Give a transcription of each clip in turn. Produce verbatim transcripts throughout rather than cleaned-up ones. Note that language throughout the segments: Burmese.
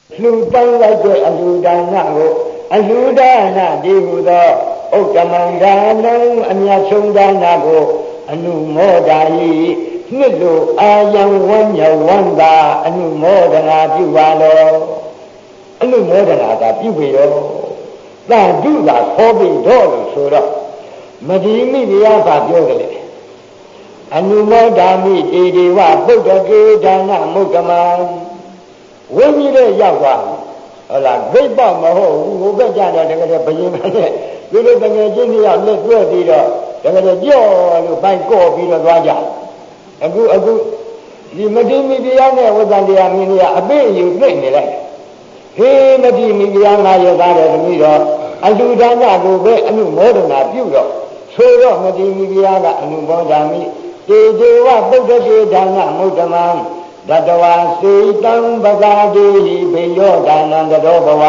လှူပန်းလိုက်တဲ့အလှူဒါနကိုအလှူဒါနဒီဟုသောဥက္ကမံဒါနံအမြတ်ဆုံးဒါနကိုအနုမောဒာယိနှစ်လိုအာယံဝမ်းမြောက်ဝမ်းသာအနုမောဒနာပြုပါလောအနုမောဒနာသာပြုပြီတော့သာဓုသာခေါ်ပြီးတော့လို့ဆိုတော့မဒီမိဘရားကပြောကြတယ်အနုမောဒာမိတေဒီဝပုဒ္ဒကေဒါနမုက္ကမံဝိညာဉ်ရဲ့ရောက်သွားဟုတ်လားဂိတ်ပေါမဟုတ်ဘူးဟိုဘက်ကြတော့တကယ်ဘယင်မနဲ့သူတို့တကယ်ချင်းရောက်လက်တွဲပြီးတော့တကယ်ကြော့လို့ပိုက်ကော့ပြီးတော့သွားကြအခုအခုဒီမတိမိတရားနဲ့ဝဇ္ဇန်တရားမင်းကြီးကအပိအယူသိနေလိုက်ဟေးမတိမိတရားငါရသားတယ်တမီးတော့အလူဒါနကိုပဲအနုမောဒနာပြုတော့ဆိုတော့မတိမိတရားကအနုမောဒာမိတေတေဝပုဒ္ဒကေဒါနမုဒ္ဓမံတတဝါစေတံပဇာတိဘေယောဒါနံတတော်ဘဝ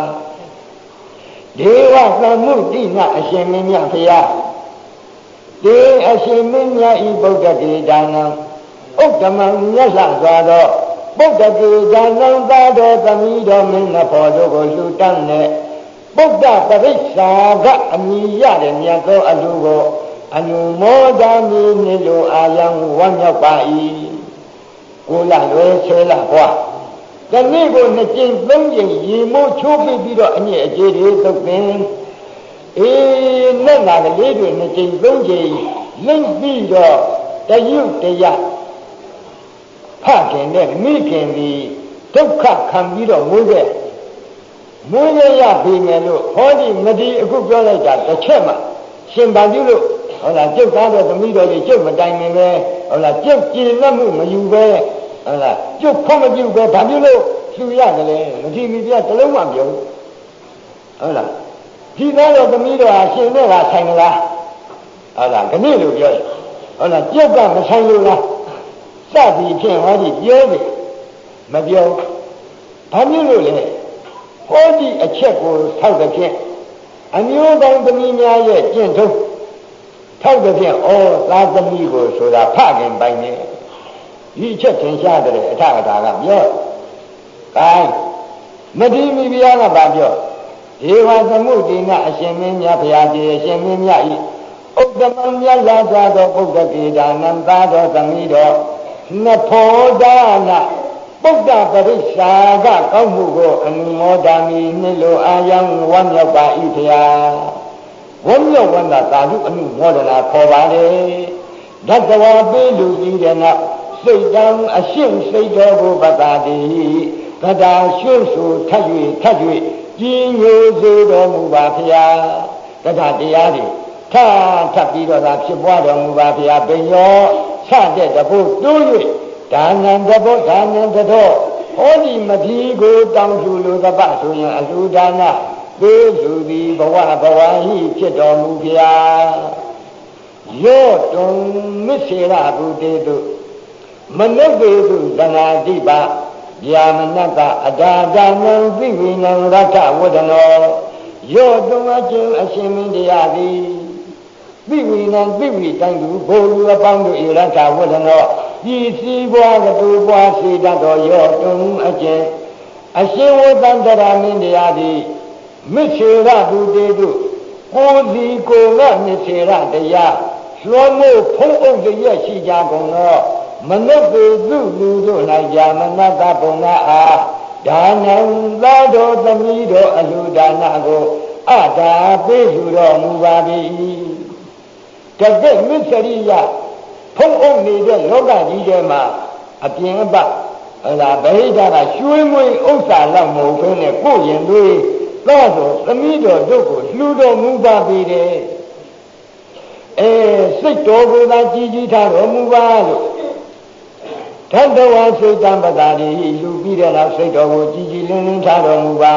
ဒေဝသမုတိနအရှင်မင်းမြတ်ဖျားတေအရှင်မင်းမြတ်ဤပုဒ္ဒကေဒါနံဥက္ကမံမြတ်စွာစွာသောပုဒ္ဒကေဒါနံသာတော်သမီးတော်မင်းနှဖော်တို့ကိုလှူတန်းတဲ့ပုဒ္ဒပရိစ္ဆာကအမိရတဲ့မြတ်သောအလူကိုအနုမောဒာမိနေလိုအာယံဝမ်းမြောက်ပါ၏ကိုလာလွယ်ဆဲလာဘွားတနေ့ကိုနှစ်ကြိမ်သုံးကြိမ်ရေမိုးချိုးပြီးပြီးတော့အညစ်အကြေးတွေသုတ်ပင်အေးနဲ့လာကလေးတွေနှစ်ကြိမ်သုံးကြိမ်လိမ့်ပြီးတော့တယုတ်တရဖခင်နဲ့မိခင်ဒီဒုက္ခခံပြီးတော့မွေးခဲ့မွေးရရပြီမယ်လို့ဟောဒီမဒီအခုပြောလိုက်တာတစ်ချက်မှရှင်ပါပြုလို့ဟုတ်လားကျုပ်သားတော်သမီးတော်တွေကျုပ်မတိုင်နေပဲဟုတ်လားကျုပ်ကြည်နှက်မှုမယူပဲဟုတ်လားကျုပ်ခွင့်မပြုပဲဘာဖြစ်လို့လှူရတယ်လဲမကြည့်မိပြတလုံးမှပြောဟုတ်လားဒီသားတော်သမီးတော်ဟာရှင်နဲ့ကဆိုင်လားဟုတ်လားခဏလို့ပြောတယ်ဟုတ်လားကျုပ်ကမဆိုင်လို့လားစသည်ဖြင့်ဟောဒီပြောတယ်မပြောဘာဖြစ်လို့လဲဟောဒီအချက်ကိုထောက်တဲ့ဖြင့်အမျိုးကောင်းသမီးများရဲ့ကျင့်ထုံးထောက်တဲ့ဖြင့်ဩသာသမီးကိုဆိုတာဖခင်ပိုင်နေဒီချက်သင်ရှားတဲ့အထအထာကပြောကိုင်းမတိမိဘုရားကဘာပြောဒေဝသမုဒိနအရှင်မင်းမြတ်ဘုရားကြီးအရှင်မင်းမြတ်ဤဥဒ္ဓမမြတ်လာသောပုဒ္ဒကေဒါနံသာတော်သမီးတော်နဖောဒါနပုဒ္ဒပရိစ္ဆာကကောင်းမှုကိုအနုမောဒာမိနှစ်လိုအာယံဝမ်းမြောက်ပါ၏ဖျားဝမ်းမြောက်ဝမ်းသာသာဓုအနုမောဒနာခေါ်ပါလေဓတ္တဝါပေးလူကြီးတဲ့နောက်စိတ်တံအရှင်းစိတ်တော်ကိုပတ္တာတိကတာရွှွဆူထပ်၍ထပ်၍ကြီးညိုစေတော်မူပါဖျားကတာတရားတွေထထပ်ပြီးတော့သာဖြစ်ပွားတော်မူပါဖျားပင်ရောဆတဲ့တဖို့တိုး၍ဒါနံတဘောဒါနံတတော်ဟောဒီမတိကိုတောင်းစုလိုသပဆိုရင်အလူဒါနသေလူသည်ဘဝဘဝဟိဖြစ်တော်မူဖျားယောတုံမစ္ဆေရဘုတေတုမနုဿေတုသနာတိပါယာမနကအဒါဒါနံသိဝိနံရထဝဒနောယောတုံအချင်းအရှင်မင်းတရားသည်သိဝိနံသိဝိတိုင်းသူဘိုလ်လူအပေါင်းတို့ဣရထဝဒနောဤစီးပွားကတူပွားစေတတ်သောယောတုံအချင်းအရှင်ဝတ္တန္တရာမင်းတရားသည်မစ္ဆေရဘုတေတုကိုယ်စီကိုယ်ကမစ္ဆေရတရားလွှမ်းမိုးဖုံးအုပ်ရရှိကြကုန်သောမနုဿေသူလူတို့၌ယာမနတဘုံနာအားဒါနံသာတော်သမီးတော်အလူဒါနကိုအတာပေးလူတော်မူပါ၏တကယ့်မစ္ဆရိယဖုံးအုပ်နေတဲ့လောကကြီးထဲမှာအပြင်အပဟလာဗဟိတကရွှေမွေဥစ္စာလောက်မဟုတ်ဘဲနဲ့ကိုယ်ရင်တွေသောတော်သမီးတော်တို့ကိုလှူတော်မူပါပေတယ်အဲစိတ်တော်ကိုသာကြည်ကြည်ထားတော်မူပါလို့ဓတ္တဝါစိတ်တံပတာတိလူပြီးတဲ့နောက်စိတ်တော်ကိုကြည်ကြည်လင်းလင်းထားတော်မူပါ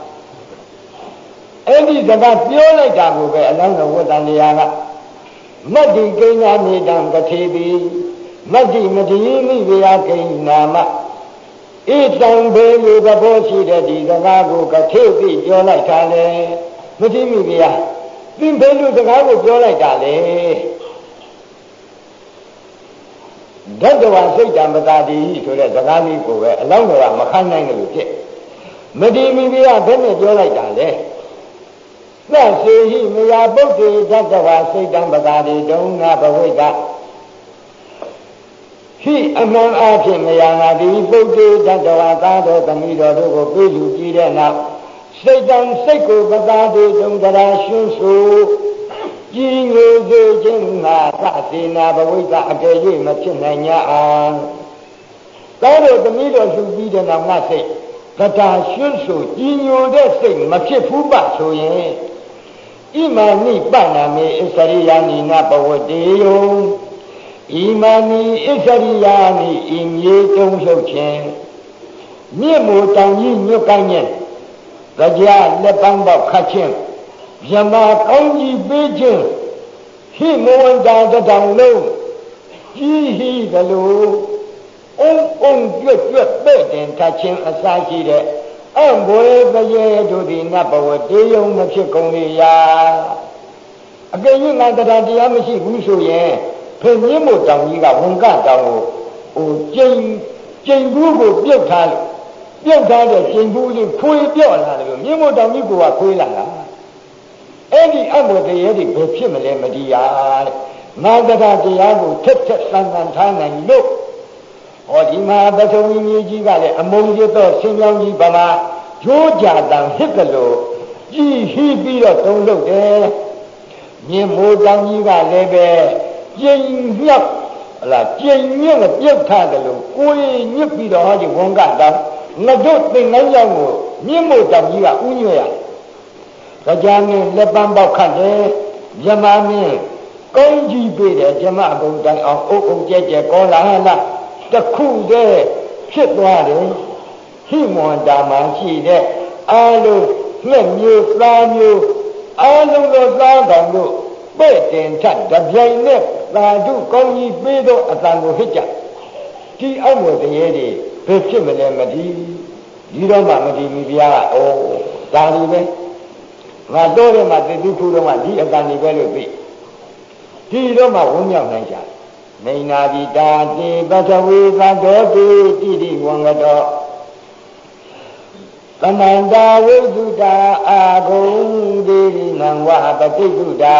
အဲ့ဒီစကားပြောလိုက်တာကိုပဲအလောင်းတော်ဝတ္တန်တရားကမတ္တိကိညာမြေတံကထေတိမတ္တိမတိမိဝေယကိနာမဣတံဘေလူသဘောရှိတဲ့ဒီစကားကိုကထေတိပြောလိုက်တာလေမတိမိဝေယသင်ဘေလူစကားကိုပြောလိုက်တာလေဓတ္တဝါစိတ်တံပတာတိဆိုတဲ့စကားလေးကိုပဲအလောင်းတော်ကမခံနိုင်လို့ဖြစ်မတိမိဘကဘယ်နဲ့ပြောလိုက်တာလဲသစေဟိမယာပုဂ္ဂေဓတ္တဝါစိတ်တံပသာတိဒုံနာဘဝိကဟိအမှန်အားဖြင့်မယာငါဒီပုဂ္ဂေဓတ္တဝါသားတော်သမီးတော်တို့ကိုပြေလူကြည့်တဲ့နောက်စိတ်တံစိတ်ကိုပသာတိဒုံတရာရှင်းဆိုကြည်ငြိမ်စေခြင်းငါသစေနာဘဝိကအကယ်၍မဖြစ်နိုင်냐အောင်သားတော်သမီးတော်လူကြည့်တဲ့နောက်ငါစိတ်ကတာရှင်းဆိုကြည်ညိုတဲ့စိတ်မဖြစ်ဘူးပါဆိုရင်ဣမာနိပနာမေအစ္စရိယာနိနဘဝတေယောဣမာနိအစ္စရိယာနိဤမြေတုံးလှုပ်ခြင်းမြင့်မိုတောင်ကြီးညွတ်ကိုင်းခြင်းကြာလက်ပန်းပေါက်ခတ်ခြင်းမြမကောင်းကြီးပေးခြင်းဟိမဝန္တာတောင်လုံးကြီးဟိကလိုအုံအုံကြွက်ကြွက်ပဲ့တင်ထချင်းအစာရှိတဲ့အံဘွယ်ပရေတို့သည်နတ်ဘဝတေယုံမဖြစ်ကုန်လေရာအကယ်၍ငါတရားတရားမရှိဘူးဆိုရင်ဖင်ကြီးမို့တောင်ကြီးကဝန်ကတောင်ကိုဟိုကျိန်ကျိန်ဘူးကိုပြုတ်ထားလို့ပြုတ်ထားတဲ့ကျိန်ဘူးလေးခွေပြော့လာတယ်လို့မြင်းမို့တောင်ကြီးကခွေးလာတာအဲ့ဒီအံဘွယ်ပရေတွေဘယ်ဖြစ်မလဲမတရားတဲ့ငါတရားတရားကိုထက်ထက်ဆန်းဆန်းထားနိုင်လို့ဟောဒီမှာပထဝီမြေကြီးကလည်းအမုံရတော့ဆင်းကြောင်းကြီးဗမာကြိုးကြတန်ဟစ်ကလို့ကြည်ဟီးပြီးတော့တုံးလုပ်တယ်မြင်းမိုးတောင်ကြီးကလည်းပဲကျိန်မြောက်ဟလားကျိန်မြင့်နဲ့ပြုတ်ထားတယ်လို့ကိုယ်ညစ်ပြီးတော့ဟောဒီဝန်ကတောင်ငါတို့သင်္ကန်းရောက်ကိုမြင်းမိုးတောင်ကြီးကဥညွှဲရကြာနဲ့လက်ပန်းပေါက်ခတ်တယ်မြမမင်းကောင်းကြီးပေးတယ်ဂျမအကုန်တိုင်အောင်အုပ်အုပ်ကျဲကျဲကောလာလာတခုတည်းဖြစ်သွားတယ်ဟိမဝန္တာမှာရှိတဲ့အာလုံးငှက်မျိုးသားမျိုးအာလုံးသောသားကောင်တို့ပဲ့တင်ထပ်တပြိုင်နဲ့သာဓုကောင်းကြီးပေးသောအတန်ကိုဟစ်ကြဒီအောက်ဝတရေတွေဘယ်ဖြစ်မလဲမတည်ဒီတော့မှမတည်ဘူးဗျာဩဒါဒီပဲငါတော့တယ်မှာတတိခုတော့မှဒီအတန်တွေပဲလို့သိဒီတော့မှဝန်းမြောက်နိုင်ကြနေနာတိတာတိပထဝီသတ္တောတိတိတိဝံကတောသမန္တာဝိသုတာအာဂုံဒေရိနံဝပတိတုတာ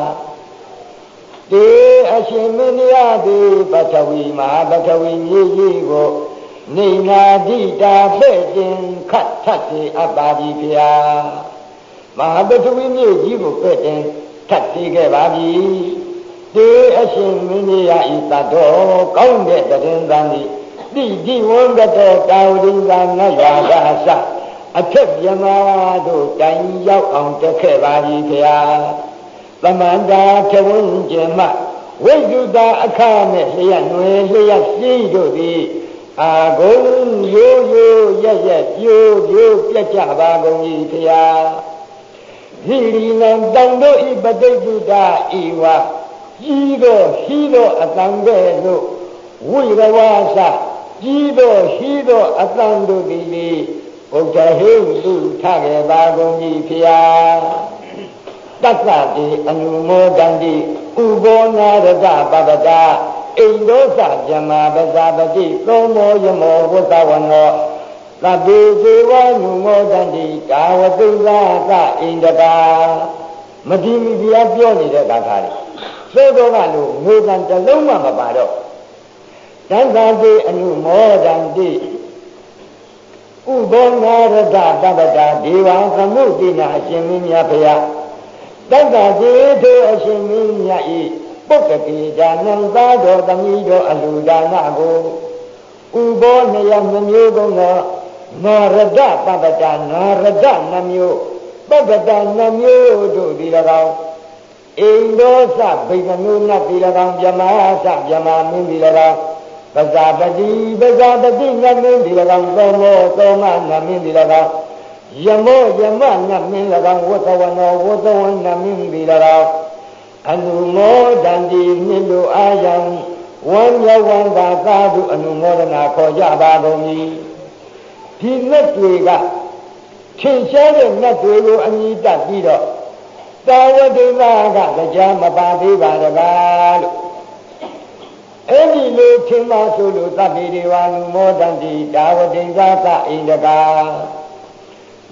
တေအရှင်မင်းရတိပထဝီမဟာပထဝီမြေကြီးကိုနေနာတိတာပဲ့တင်ခတ်ထတ်တိအပ္ပါတိဖျာမဟာပထဝီမြေကြီးကိုပဲ့တင်ထတ်တိခဲ့ပါပြီတေအရှင်မင်းကြီးဤတတော်ကောင်းတဲ့တရင်သားဤတိတိဝန္တတောတာဝတိသာနတ်ရာသာစအထက်မြမတို့တိုင်ရောက်အောင်တက်ခဲ့ပါပြီခရာသမန္တာထဝင်းကျင်မှဝိသုတာအခမဲ့လျက်နွယ်လျက်ရှိတို့သည်အာဂုံရိုးရိုးရက်ရက်ပြိုးပြိုးပြက်ကြပါကုန်၏ခရာဟိရိနံတောင်တို့ဤပဋိတုတာဤဝကြီးသောဟီးသောအတန်ကဲ့သို့ဝိရဝါစကြီးသောဟီးသောအတန်တို့သည်လေဘုရားဟိလူထခဲ့ပါကုန်၏ဖျားတက္ကတိအနုမောဒန္တိဥဘောနာရတပပတာအိန္ဒောသဇမပဇာပတိသောမောယမောဝသဝနောသဗ္ဗေဇေဝနုမောဒန္တိကာဝတိသာသအိန္ဒတာမတိမိပြပြောနေတဲ့ကာထာတွေသို့သောကလို့ငိုတန်တစ်လုံးမှမပါတော့တန်ခါတိအနုမောဒန္တိဥဘောနာရတပပတာဒေဝံသမုတိနာအရှင်မင်းများဖရာတန်ခါတိထိုအရှင်မင်းများဤပုဂ္ဂတိဇာနံသာတော်သမီးတော်အလူဒါနကိုဥဘောနယမမျိုးကုန်သောနာရတပပတာနာရတနှမျိုးပပတာနှမျိုးတို့ဒီ၎င်းအိန္ဒောသဗိကနုနတ်ဒီ၎င်းဗြဟ္မာသဗြဟ္မာမင်းဒီ၎င်းပဇာပတိပဇာပတိနတ်မင်းဒီ၎င်းသောမောသောမနတ်မင်းဒီ၎င်းယမောယမနတ်မင်း၎င်းဝသဝနောဝသဝနတ်မင်းဒီ၎င်းအနုမောဒန္တိမြင့်တို့အာယံဝမ်းမြောက်ဝမ်းသာသာဓုအနုမောဒနာခေါ်ကြပါကုန်၏ဒီနတ်တွေကထင်ရှားတဲ့နတ်တွေကိုအမိတတ်ပြီးတော့သာဝတိမာကကြားမပါသေးပါတကားလို့အဲ့ဒီလိုထင်မှဆိုလို့သဗ္ဗေဒေဝနုမောဒန္တိသာဝတိသာသအိန္ဒကာ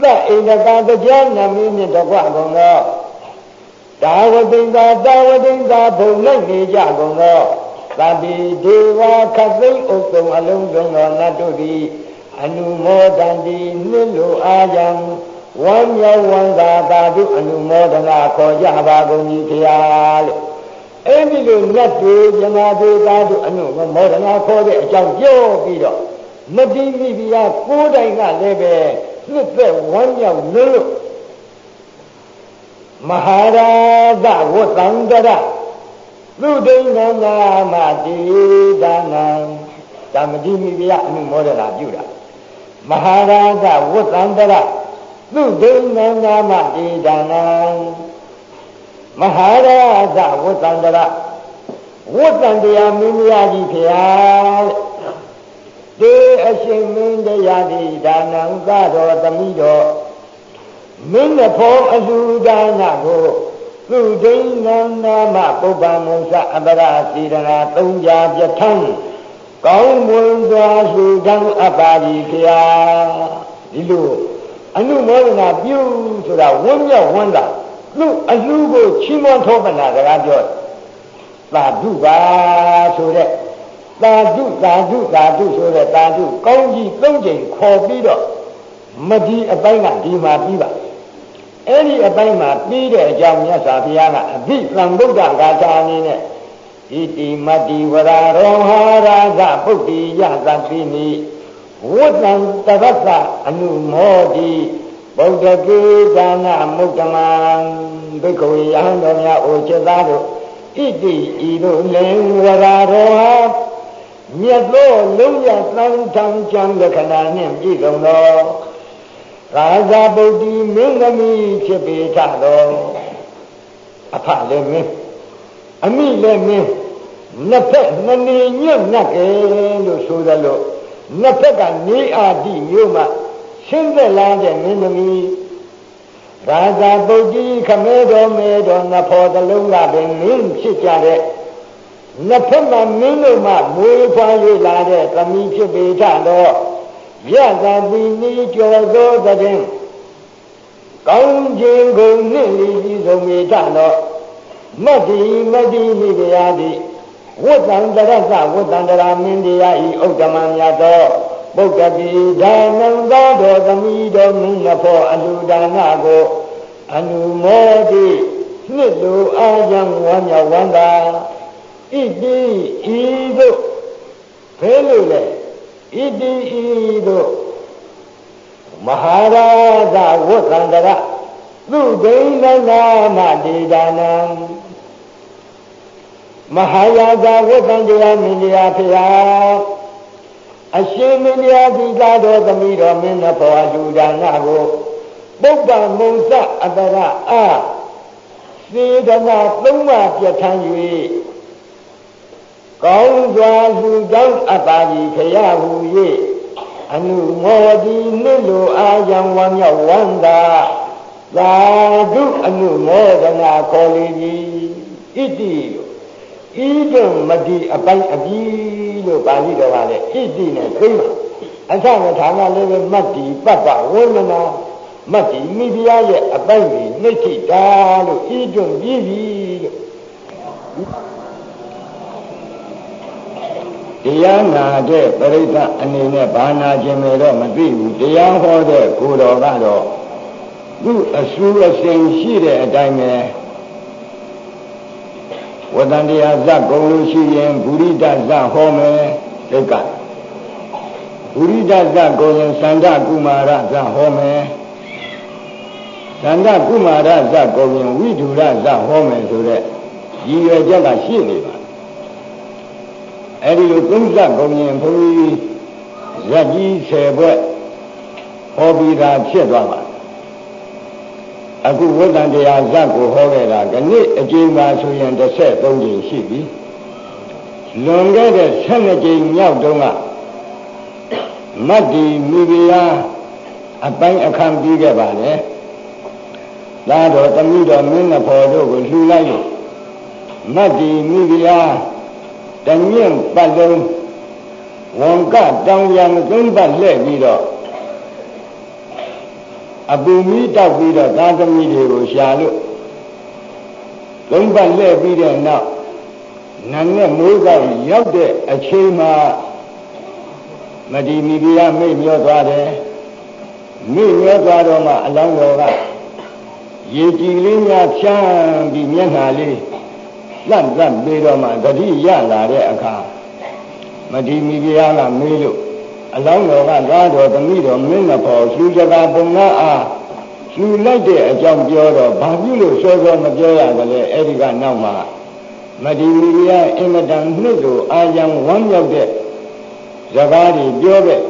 that in the Gandajana meaning the Guagono. Dawadinga, Dawadinga, Bolani Jagono. Sabi Deva Kazi Oto Alungono Naturi. Anu more than the Nilu Ayam. One year, one Dadu, anu more than a Kojaba Gonikial. Any little Natu, Janadu, Dadu, anu more than a Koja, Joe Bido. Nadi Via, Kodaina Lebe. Look at one young Nulu Maharaja was under that. Ludina Madi Dana Damadini Via, no more than a Judah. Maharaja was under that. Ludina Madi Dana Maharaja was under that. What under Yamiya? They assume the Yadi Dana Gado Damido Minapol Azudana go Ludina Mapoba Musa Abara Sidana Tunja Jatan Gong Munda Sudan Abadi Kia Dilu Anu Morana View to the Wonder Wonder Look Azugo Chimon Topana the Radio La Duba so that Dadu, Dadu, Dadu, so that Dadu, Gongi, Gongi, Corbido, Madi Abana, Dima Diva. Any Abana, Bida, Jamia Sapiana, a bit from Buddha Gatani, Iti Madi, Vada, Rohara, Budi, Yazapini, Woodland, Tavasa, Anu Modi, Bodagi, Dana, Mutaman, Biko, Yandonia, Ochedado, Iti, Ido, Len, Vada, Roha. Yet lo luya sang chang chang the Canaan Jigam lo Raza Bodi Mingami Chipita lo Apa le me Ami le me Napet Nani Nyam Nake lo Sudalo Napeka Ni Adi Yuma Singalanda Minami Raza Bodi Kamedo Medo Napo the Lunga Benin Chichare Napama Minuma, Mufa Lade, Kamichi Betano, Yaza, we need your daughter. Gonjin go nilly is a metano, Madi, Madi, Midiadi, what under Raza, what under Amindia, Otamaniato, Bogabi, Danangado, the Mido Minapo, Aludanago, Anu Modi, Nilu, Ayam, Wanya Wanda. Idi Ido Pelule Idi Ido Maharaja Wotandara Ludena Nama Didanam Mahayaja Wotandara Miliapia Ashimilia Digado the Mido Minapo Adudanago Boba Musa Adara Ah Sidana Luma Piatanyui Gong Dwazu Gang Abadi Kayahu Ye Anu Modi Nilu Ayam Wanya Wanda Ladu Anu Modana Kolegi Iti Idum Madi Abai Abilo Bali Dawale Iti Ne Krima Asana Tana Leve Madi Papa Womana Madi Midia Ye Abai Niki Dalu Idum Bibi Diana de Perita and Bana Gemero Madi, Diana de Kudo Gado. Do a sure same sheet a dime. What on the Azako, she and Burida Zahome, they got. Burida Zako and Sanda Kumara Zahome. Sanda Kumara Zako and we do that Zahome to that. You are just a sheet. Eri Kunza Gomin Puri Zaji Sebo Obida Chedwama Aku Wodan de Azako Hovera, Gani Ajima Suyan the Set Bongi Shibi Longa de Senaji Yaudoma Madi Mibia Abang Akam Diga Bale Lado Tamido Minapodo Lulayo Madi Mibia Daniel Balon Wonga Dang Yang Gumba Levido အပူမီးတောက်ပြီးတော့သားသမီးတွေကိုရှာလို့သုံးပတ်လှည့်ပြီးတဲ့နောက်နာနဲ့မိုးကောက်ရောက်တဲ့အချိန်မှာမဒီမိဖုရားမိတ်မျောသွားတယ်မိမျောသွားတော့မှအလောင်းတော်ကရေကြည်လေးများဖြန်းပြီးမျက်နှာလေးလန့်လန့်ပြီးတော့မှတတိရလာတဲ့အခါမဒီမိဖုရားကမေးလို့အလောင်းတော်ကသားတော်သမီးတော်မင်းမဖော်ရှူစကားပုံနာအားရှူလိုက်တဲ့အကြောင်းပြောတော့ဘာဖြစ်လို့စောစောမပြောရကြလဲအဲ့ဒီကနောက်မှာမဒီမိဖုရားအင်မတန်နှစ်တို့အာယံဝမ်းမြောက်တဲ့စကားတွေပြောခဲ့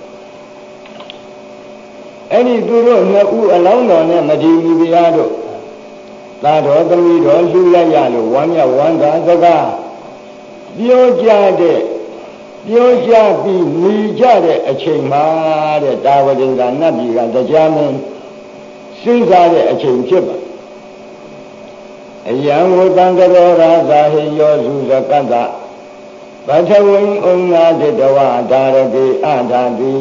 အဲ့ဒီသူတို့နှစ်ဦးအလောင်းတော်နဲ့မဒီမိဖုရားတို့သားတော်သမီးတော်လှူလိုက်ရလို့ဝမ်းမြောက်ဝမ်းသာစကားပြောကြတဲ့ပြောကြပြီးမိကြတဲ့အချိန်မှာတဲ့တာဝတိကနတ်ပြည်ကတရားမင်းစဉ်းစားတဲ့အချိန်ဖြစ်ပါအယံဝတံကရောရာဇာဟိယောစုဇကတ္တပထဝိဩငါတတဝဒါရတိအထာတိ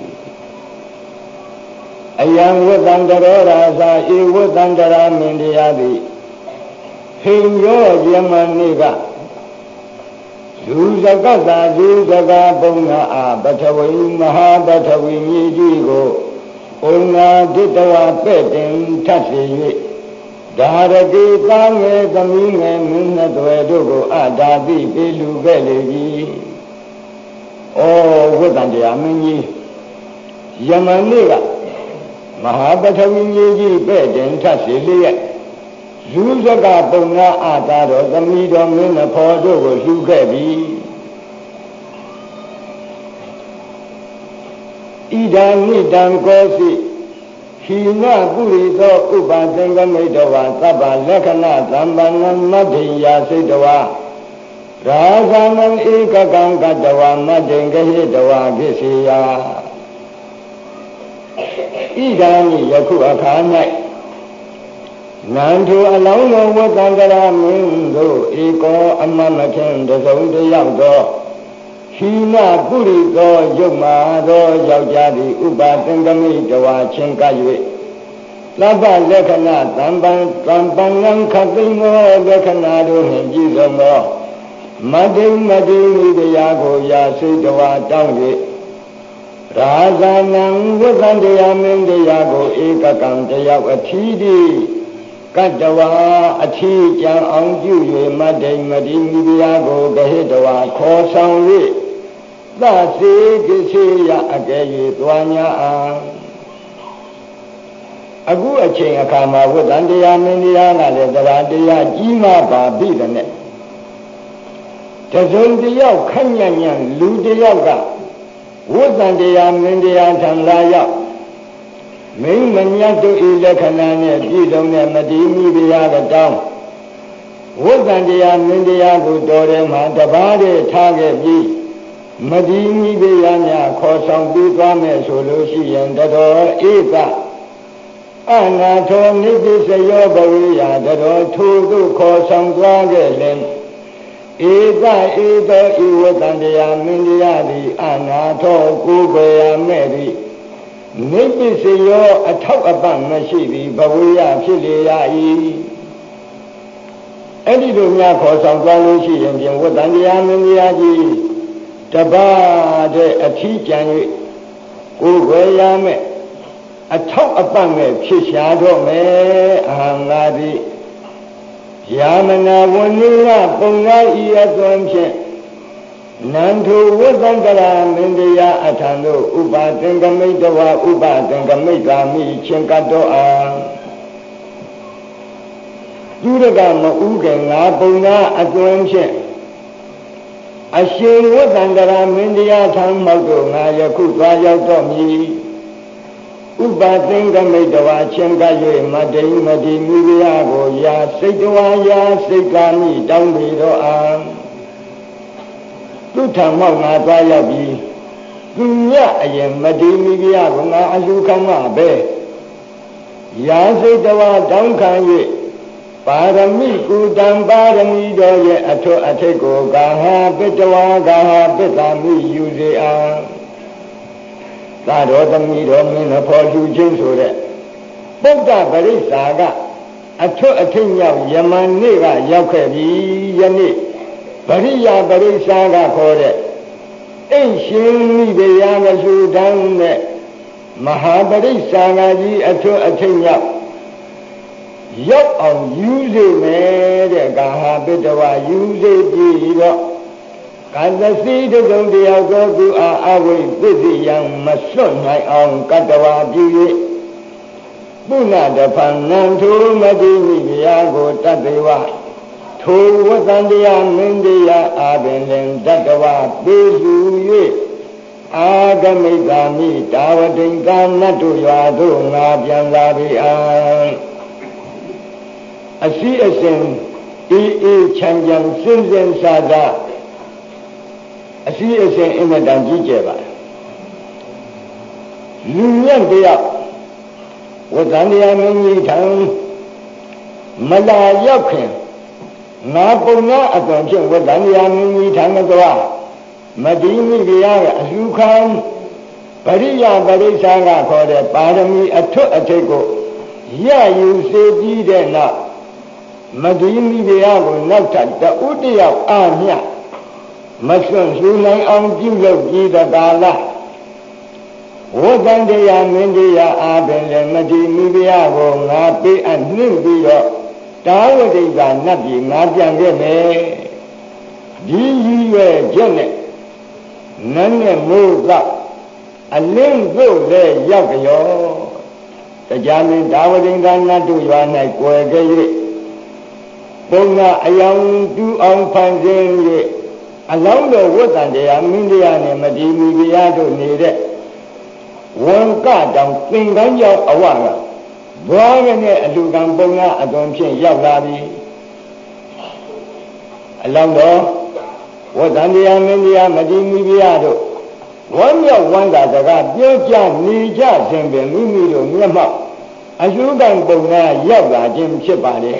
အယံဝတံကရောရာဇာဧဝတံတရာမင်းတရားတိဟိယောယမနိကလူဇကတ္တာလူဇကာပုံနာအာပထဝီမဟာပထဝီမြေကြီးကိုဩငါတတဝပဲ့တင်ထပ်စေ၍ဒါရတိသားငယ်သမီးငယ်မင်းနှစ်သွယ်တို့ကိုအတာတိပေးလူခဲ့လေပြီ။ဩဝိတ္တန်တရားမင်းကြီးယမန်နေ့ကမဟာပထဝီမြေကြီးပဲ့တင်ထပ်စေလျက်လူစကပုံနာအတာတော်သမီးတော်မင်းနှစ်ဖော်တို့ကိုလှူခဲ့ပြီ။ဣဒာနိတံကောစီဟိနပုရိသောဥပါသင်္ကမိတဝါသဗ္ဗလက္ခဏသမ္ပန္နမတ္ထိယာစိတဝါရာဇာနံဧကကံကတဝါမတ္ထိဂဟိတဝါကိစီယာဣဒာနိယခုအခါ၌နန္ထုအလောင်းတော်ဝတ္တန္တရာမင်းတို့ဧကောအမမခင်တစုံတယောက်သောဟိနပုရိသောယုတ်မာသောယောက်ျားသည်ဥပါသင်္ကမိတဝါချင်းကပ်၍သဗ္ဗလက္ခဏသံပံသံပံငံခသိမောလက္ခဏာတို့နှင့်ပြည့်စုံသောမတ္တိမတ္တိမိတရားကိုရာစိတဝါတောင်း၍ရာဇာနံဝတ္တန္တရာမင်းတရားကိုဧကကံတယောက်အထီးသည် ကတ္တဝါအထီးကြံအောင်ပြု၍မတ္တိမတ္တိမိဖုရားကိုဂဟိတဝါခေါ်ဆောင်၍သစေကိစေယအကယ်၍သွားညာအားအခုအချိန်အခါမှာဝတ္တန်တရားမင်းတရားကလည်းတရားတရားကြီးမားပါပြီတဲ့နဲ့တစုံတယောက်ခန့်ညံ့ညံ့လူတယောက်ကဝတ္တန်တရားမင်းတရားထံလာရောက်မင်းမမြတ်တို့ဤလက္ခဏာနဲ့ပြည့်စုံတဲ့မတ္တိမိဖုရားကတောင်းဝတ္တန်တရားမင်းတရားကိုတော်တယ်မှာတပါးတည်းထားခဲ့ပြီးမတ္တိမိဖုရားများခေါ်ဆောင်ပြီးသွားမယ်ဆိုလို့ရှိရင်တတော်ဧကအနာထောနိတိစယောဘဝိယတတော်ထိုသို့ခေါ်ဆောင်သွားခဲ့လင်ဧကဧသောဤဝတ္တန်တရားမင်းတရားသည်အနာထောကိုယ်ွယ်ရမဲ့သည်နိတိစယောအထောက်အပံ့မရှိသည်ဘဝိယဖြစ်လေရ၏အဲ့ဒီလိုများခေါ်ဆောင်သွားလို့ရှိရင်ပြင်ဝတ္တန်တရားမင်းတရားကြီးတပါးတဲ့အထီးကျန်၍ကိုယ်ွယ်ရမဲ့အထောက်အပံ့မဲ့ဖြစ်ရှာတော့မယ်အဟံငါသည်ယာမနာဝဏိယပုံငါဤအသွင်ဖြင့်နန္ထုဝတ္တန္တရာမင်းတရားအထံသို့ဥပါသင်္ကမိတဝါဥပါသင်္ကမိကာမိချင်းကတော်အားသူရကမဥကငါပုံငါအသွင်ဖြင့်အရှင်ဝတ္တန္တရာမင်းတရားထံမောက်တို့ငါယခုသွားရောက်တော့မည်ဥပါသင်္ကမိတဝါချင်းက၍မတ္တိမတ္တိမိဖုရားကိုယာစိတ်တဝါယာစိတ်ကာမိတောင်းပြီးတော့အားသူထံမောက်ငါသွားရောက်ပြီးသူညအရင်မတ္တိမိဖုရားကိုငါအလူခံမှာပဲယာစိတ်တဝါတောင်းခံ၍ပါရမီကုတံပါရမီတော်ရဲ့အထွတ်အထိပ်ကိုကာဟာပိတဝါကာဟာပိတ္တမိယူစေအားသာတော်သမီးတော်မင်းဖော်လူချင်းဆိုတဲ့ဗုဒ္ဓပရိစ္ဆာကအထွတ်အထိပ်ရောက်ယမန်နေ့ကရောက်ခဲ့ပြီယနေ့ပရိယပရိစ္ဆာကခေါ်တဲ့အိမ်ရှင်မိဖုရားကလှူဒန်းတဲ့မဟာပရိစ္ဆာကကြီးအထွတ်အထိပ်ရောက်ရောက်အောင်ယူစေမယ်တဲ့ကာဟာပိတဝယူစေပြီးတော့ကာသစီတစုံတယောက်သောသူအားအဝိသစ္စိယံမစွန့်နိုင်အောင်ကတ္တဝါပြု၍ပုဏ္ဏတဖန်နံထိုမတိမိဘုရားကိုတတ္တေဝထိုဝတ္တန်တရားမင်းတရားအာပင်လင်တတ္တဝါပေးလူ၍အာဂမိတာမိတာဝတိန်ကာနတ်တို့ရွာသို့ငါပြန်လာပြီအာအစီအစဉ်အေးအေးချမ်းချမ်းစင်စင်စားစားအစီအစဉ်အင်မတန်ကြီးကျယ်ပါလူမြတ်တယောက်ဝတ္တန်တရားမင်းကြီးထံမလာရောက်ခင်ငါပုံနာအသွင်ဖြင့်ဝတ္တန်တရားမင်းကြီးထံကသွားမတိမိဖုရားကအလှူခံပရိယပရိစ္ဆာကခေါ်တဲ့ပါရမီအထွတ်အထိပ်ကိုရယူစေပြီးတဲ့နောက်မတိမိဖုရားကိုနောက်ထပ်တဦးတယောက်အားမျှမစွန့်လှူနိုင်အောင်ပြုလုပ်ပြီးတဲ့ကာလဝတ္တန်တရားမင်းတရားအားဖြင့်လည်းမတိမိဖုရားကိုငါပေးအပ်နှင့်ပြီးတော့တာဝတိကနတ်ပြည်ငါပြန်ခဲ့မယ်ဒီကြီးရဲ့ချက်နဲ့နန်းနဲ့မိုးကအလင်းတို့လည်းရောက်ကြောတရားမင်းတာဝတိကနတ်တို့ရွာ၌ကွယ်ခဲ့၍ပုံကအယောင်တူအောင်ဖန်ဆင်း၍အလောင်းတော်ဝတ္တန်တရားမင်းတရားနဲ့မတိမိဖုရားတို့နေတဲ့ဝန်ကတောင်သင်္ကန်းကြောင့်အဝကဘွားကနဲ့အလူကံပုံကအသွင်ဖြင့်ရောက်လာပြီအလောင်းတော်ဝတ္တန်တရားမင်းတရားမတိမိဖုရားတို့ဝမ်းမြောက်ဝမ်းသာစကားပြောကြနေကြခြင်းပင်မိမိတို့မျက်မှောက်အလူကံပုံကရောက်လာခြင်းဖြစ်ပါလေ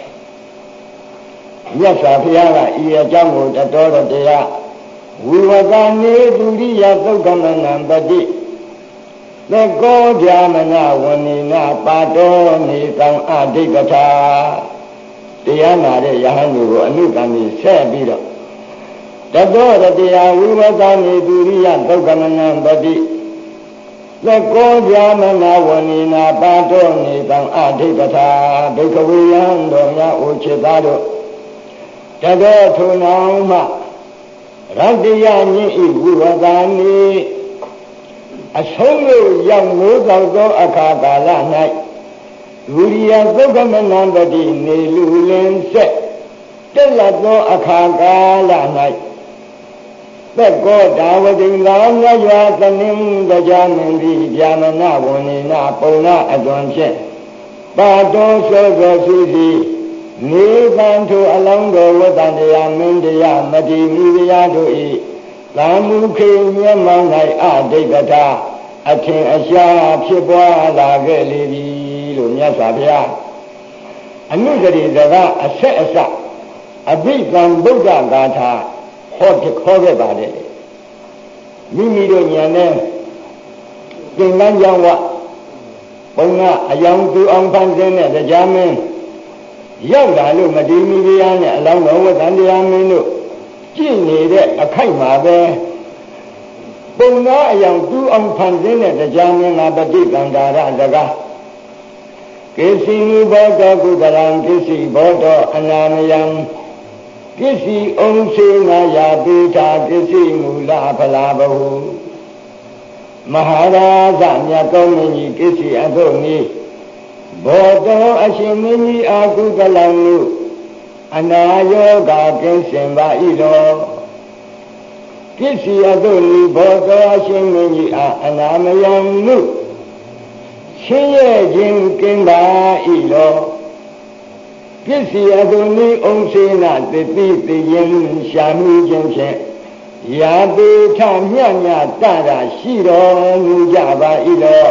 မြတ်စွာဘုရားကဤအကြောင်းကိုတတော်တရားဝိဝကနေဒုရိယသုက္ကမနံပတိသကောဓမ္မနာဝဏိနာပါတော်နေသံအဓိကထာတရားနာတဲ့ယဟန်ကိုအနုကံကြီးဆက်ပြီးတော့တတော်တရားဝိဝကနေဒုရိယသုက္ကမနံပတိသကောဓမ္မနာဝဏိနာပါတော်နေသံအဓိကထာဒုက္ခဝေယံတော်များအိုချစ်သားတို့တတော်ထုံအောင်မှရတ္တယညင်ဤဝိဝသာနေအဆုံးလို့ရောက်မိုးသောသောအခါကာလ၌ဒုရိယသုက္ကမနံပတိနေလူလင်းဆက်တက်လက်သောအခါကာလ၌သက်ကောဒါဝတိင်္ဂါငါရွာသနင်းတရားမင်းသည်ဗျာမနဝဏိနာပုံနာအသွင်ဖြင့်ပါတော်သောသောစုသည်နေသံထိုအလောင်းတော်ဝတ္တန်တရားမင်းတရားမတိမိဖုရားတို့၏သာမုခေမျက်မှောက်၌အဓိကထာအထင်အရှားဖြစ်ပွားလာခဲ့လေပြီလို့မြတ်စွာဘုရားအနုဂတိစကားအဆက်အစအဘိဓမ္ဗုဒ္ဓဂါထာဟောခေါ်ခဲ့ပါတယ်မိမိတို့ဉာဏ်နဲ့သင်္ကန်းကြောင့်ဝဘုံကအယောင်သူအောင်ဖန်ဆင်းတဲ့တရားမင်းရောက်လာလို့မတိမိဖုရားနဲ့အလောင်းတော်ဝတ္တန်တရားမင်းတို့ကြည့်နေတဲ့အခိုက်မှာပဲပုံနာအယောင်သူအောင်ဖန်ဆင်းတဲ့တရားမင်းကပฏิကံဒါရစကားကိစီဘောတောကုသလံကိစီဘောတောအနာမယံကိစီအုံစေနာယာပိတာကိစီမူလဖလာဘဟုမဟာရာဇမြတ်ကောင်းမင်းကြီးကိစီအထုံးဤဘောတောအရှင်မင်းကြီးအာကုသလံနုအနာယောဂကင်းစင်ပါ၏တော်ကိစီအထုံးဤဘောတောအရှင်မင်းကြီးအာအနာမယံနုချင်းရဲ့ခြင်းကင်းပါ၏တော်ပစ္စည်းအထုံးဤအုံစေနာတိတိတိယင်ရှာမှုခြင်းဖြင့်ရာပေထမြတ်မြတ်တတာရှိတော်မူကြပါ၏တော်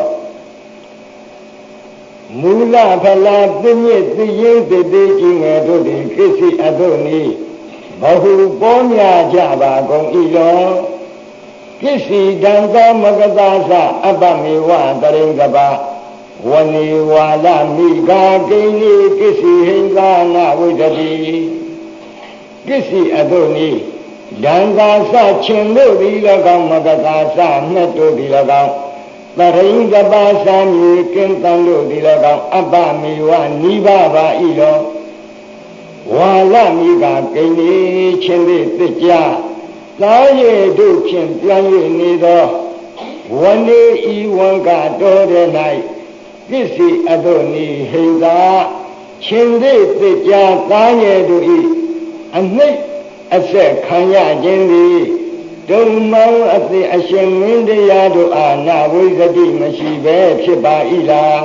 မူလဖလာပြည့်မြင့်သိရင်တည်တည်ကြီးငယ်တို့သည်ကိစ္စအထုံးဤဘဟုပေါ်များကြပါကုန်၏တော်ကိစ္စတံသောမကသာသအပ္ပမေဝတရိင်္ဂပါဝဝနေဝါလမိဂာကိနေကိစီဟိသာနာဝိတတိကိစီအတုန်ဤဒံသာစချင်းတို့သည်၎င်းမကသာစနှက်တို့သည်၎င်းပရိင်္ဂပါသံမြေကင်းတန်တို့သည်၎င်းအပ္ပမေဝနိဗ္ဗာပါဤတော်ဝါလမိဂာကိနေချင်းသည်သိကြသာယေတို့ဖြင့်ပြန်၍နေသောဝနေဤဝန်ကတော်တဲ့၌ပစ္စည်းအတုန်ဤဟိသာချင်းသည်သိကြသာယေတို့ဤအနှိမ့်အဆက်ခံရခြင်းသည်ဒုံမောအသိအရှင်မင်းတရားတို့အာနာဝိသတိမရှိပဲဖြစ်ပါ၏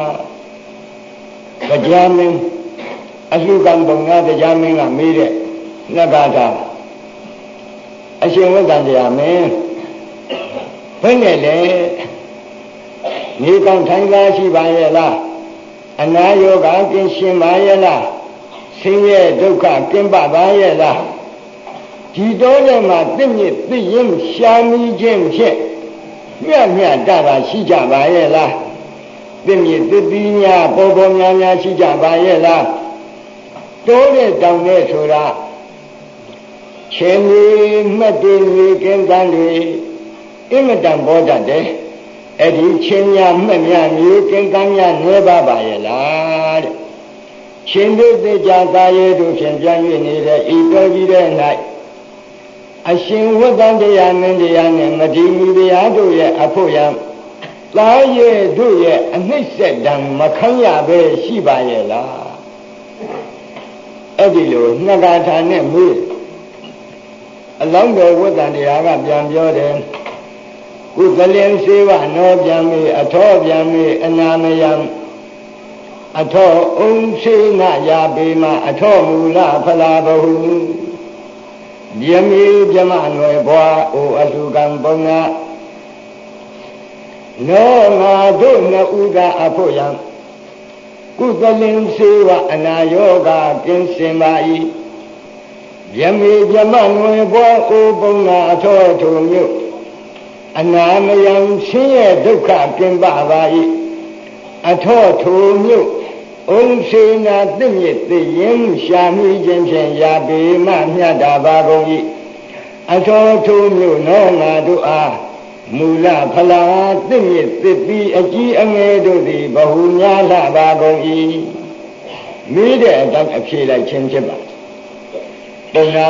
လားတရားမင်းအလှကံပုံကတရားမင်းကမေးတဲ့နဂါထာအရှင်ဝိသံတရားမင်းဘယ်နဲ့လဲနေကောင်းထိုင်သားရှိပါရဲ့လားအနာယောဂကင်းရှင်းပါရဲ့လားဆင်းရဲဒုက္ခကင်းပါပါရဲ့လားဒီတော့လည်းမှသိမြင့်သိရင်ရှားမိခြင်းဖြင့်မြတ်မြတ်တတာရှိကြပါရဲ့လားသိမြင့်သိသိများပေါ်ပေါ်များများရှိကြပါရဲ့လားတိုးတဲ့တောင်နဲ့ဆိုတာချင်းလေးမှတ်တွေကင်းတန်းတွေအင်မတန်ပေါ်တတ်တယ်အဲ့ဒီချင်းများမှတ်များမျိုးကင်းတန်းများနေပါပါရဲ့လားတဲ့ချင်းတို့သိကြသာရဲ့တို့ဖြင့်ပြန်၍နေတဲ့ဤတော်ကြီးတဲ့၌အရှင်ဝတ္တန်တရားမင်းတရားနဲ့မဒီမီတရားတို့ရဲ့အဖို့ရန်သာရဲ့တို့ရဲ့အနှိမ့်ဆက်တံမခံရပဲရှိပါရဲ့လားအဲ့ဒီလိုနှစ်ကာထာနဲ့မေးအလောင်းတော်ဝတ္တန်တရားကပြန်ပြောတယ်ကုသလင်စေဝနောပြန်မေးအထောပြန်မေးအနာမယံအထောအုံစေနယာပေမအထောမူလဖလာဘဟုမြမေမြမနွယ်ဘွားအိုအလှကံပုံနာနောငါတို့နှစ်ဦးကအဖို့ယံကုသလင်စေဝအနာယောဂကင်းစင်ပါ၏မြမေမြမနွယ်ဘွားအိုပုံနာအထောထုံမြို့အနာမယံဆင်းရဲဒုက္ခကင်းပါပါ၏အထောထုံမြို့ဩစေနာသိမြစ်သိရင်ရှာမိခြင်းဖြင့်ရာပေမမြတ်တာပါကုန်၏အထောထုံမြို့နောငါတို့အားမူလဖလာသိမြစ်သိပြီးအကြီးအငယ်တို့သည်ဘဟုများလာပါကုန်၏မိတဲ့အတိုင်းအဖြေလိုက်ခြင်းဖြစ်ပါပုံနာ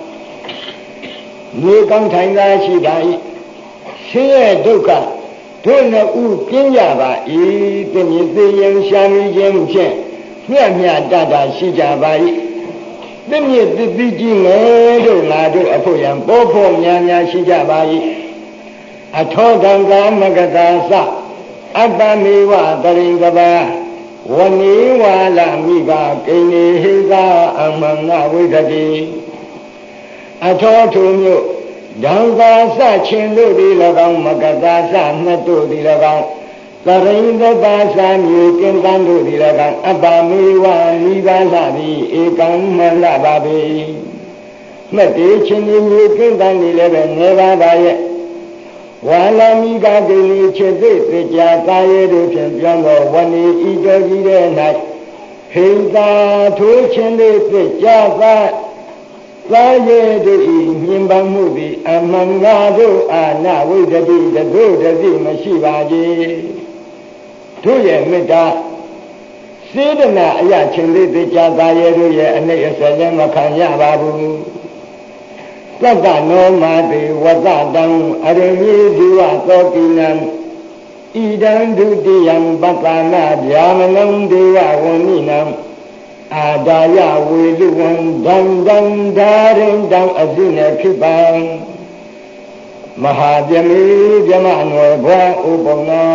မြေကောင်းထိုင်သာရှိပါ၏ဆင်းရဲဒုက္ခတို့နှစ်ဦးပြင်းကြပါ၏သိမြစ်သိရင်ရှာမိခြင်းဖြင့်မြတ်မြတ်တတ်တာရှိကြပါ၏သိမြစ်သိသိကြီးငယ်တို့ငါတို့အဖို့ရန်ပေါ်ဖို့များများရှိကြပါ၏အထောတံကာမကတာသအပ္ပမေဝတရိင်္ဂပါဝနေဝါလမိဘကိနေဟိသာအမန္နဝိဒတိအထောထုမြို့ဒံသာစချင်းတို့သည်၎င်းမကတာစနှစ်တို့သည်၎င်းသရိင်္ဂပါသံမြေကင်းတန်းတို့သည်၎င်းအပ္ပမေဝနိဗ္ဗာန်သည်ဧကံမလပါပေမှတ်တေချင်းဒီမြေကင်းတန်းသည်လည်းပဲနေပါပါရဲ့ဝါလမိကကိလေခြေသိသိကြသာရဲ့တို့ဖြင့်ပြောသောဝနေဤတော်ကြီးတဲ့၌ဟိတာထိုးချင်းလေးသိကြသာသာရဲ့တို့ဤမြင်ပါမှုသည်အမှန်ငါတို့အာနာဝိတ္တိတတို့တသိမရှိပါကြတို့ရဲ့မေတ္တာစေတနာအရာချင်းလေးသိကြသာရဲ့တို့ရဲ့အနှိမ့်အဆက်လည်းမခံရပါဘူးသတ္တနောမာတိဝတ္တတံအရဏိဒီဝသောကိနံဣဒံဒုတိယံပတ္တနာဗျာမနံဒေဝဝဏိနံအာဒါယဝေလူဝံဒံဒံဓာရင်တံအစိနေခိပံမဟာပြမေပြမနွယ်ဘွားဥပုံနာ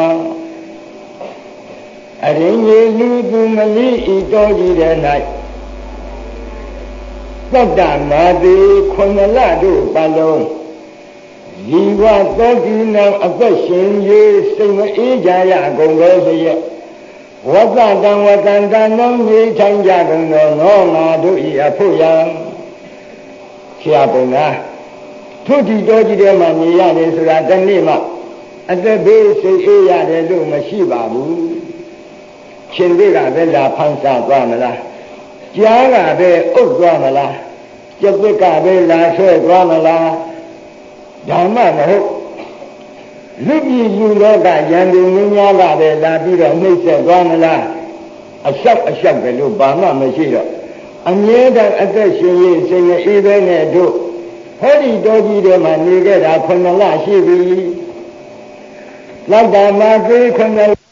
အရင်းကြီးလူသူမလီဤတော်ကြီးတဲ့၌သတ္တနာတိခွန်လတို့ပလုံးဇီဝသောကိနံအသက်ရှင်၍စိတ်မအေးကြရကုန်သောလျက်ဝတ္တတံဝတ္တန္တနံမြေထိုင်ကြကုန်သောနောငါတို့ဤအဖို့ယံဆရာပုံလားထုတိတော်ကြီးထဲမှာနေရတယ်ဆိုတာတနေ့မှအသက်ဘေးစိတ်အေးရတယ်လို့မရှိပါဘူးရှင်တွေကပဲလာဖန်ဆာသွားမလားကြားကပဲအုပ်သွားမလားကျက်သစ်ကပဲလာဆွဲသွားမလားဓမ္မမဟုတ်လူပြည်လူလောကယန္တုမြညာကပဲလာပြီးတော့နှိမ့်ဆက်သွားမလားအလျှောက်အလျှောက်ပဲလို့ဘာမှမရှိတော့အမြဲတမ်းအသက်ရှင်ရင်စိတ်နဲ့အေးပဲနဲ့တို့ဟဲ့ဒီတော်ကြီးထဲမှာနေခဲ့တာခုနှစ်လရှိပြီလောက်တာမှာပြေးခုနှစ်